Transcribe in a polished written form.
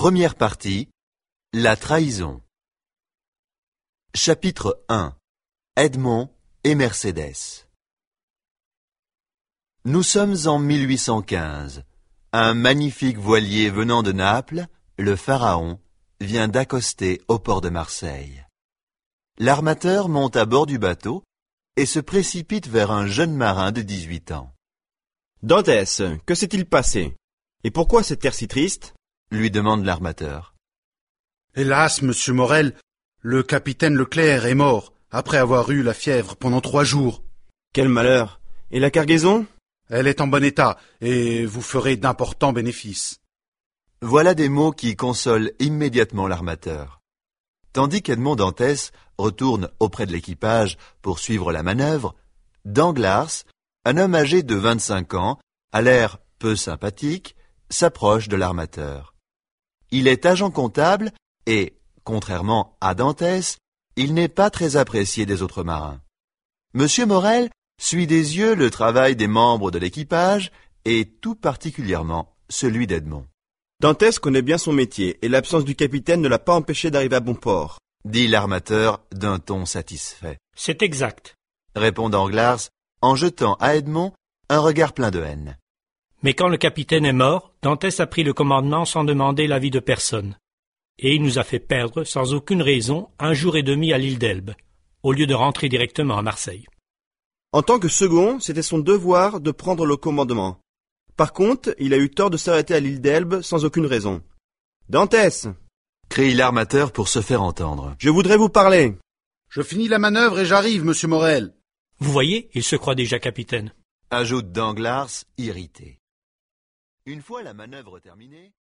Première partie, la trahison. Chapitre 1. Edmond et Mercédès. Nous sommes en 1815. Un magnifique voilier venant de Naples, le Pharaon, vient d'accoster au port de Marseille. L'armateur monte à bord du bateau et se précipite vers un jeune marin de 18 ans. « Dantès, que s'est-il passé? Et pourquoi cet air si triste ?» lui demande l'armateur. « Hélas, monsieur Morel, le capitaine Leclerc est mort après avoir eu la fièvre pendant 3 jours. »« Quel malheur! Et la cargaison ?»« Elle est en bon état et vous ferez d'importants bénéfices. » Voilà des mots qui consolent immédiatement l'armateur. Tandis qu'Edmond Dantès retourne auprès de l'équipage pour suivre la manœuvre, Danglars, un homme âgé de 25 ans, à l'air peu sympathique, s'approche de l'armateur. Il est agent comptable et, contrairement à Dantès, il n'est pas très apprécié des autres marins. Monsieur Morel suit des yeux le travail des membres de l'équipage et tout particulièrement celui d'Edmond. « Dantès connaît bien son métier et l'absence du capitaine ne l'a pas empêché d'arriver à bon port. » dit l'armateur d'un ton satisfait. « C'est exact, » répond Danglars en jetant à Edmond un regard plein de haine. mais quand le capitaine est mort, Dantès a pris le commandement sans demander l'avis de personne. Et il nous a fait perdre, sans aucune raison, 1 jour et demi à l'île d'Elbe, au lieu de rentrer directement à Marseille. En tant que second, c'était son devoir de prendre le commandement. Par contre, il a eu tort de s'arrêter à l'île d'Elbe sans aucune raison. « Dantès !» crie l'armateur pour se faire entendre. « Je voudrais vous parler. »« Je finis la manœuvre et j'arrive, monsieur Morel. » Vous voyez, il se croit déjà capitaine. Ajoute Danglars, irrité. Une fois la manœuvre terminée,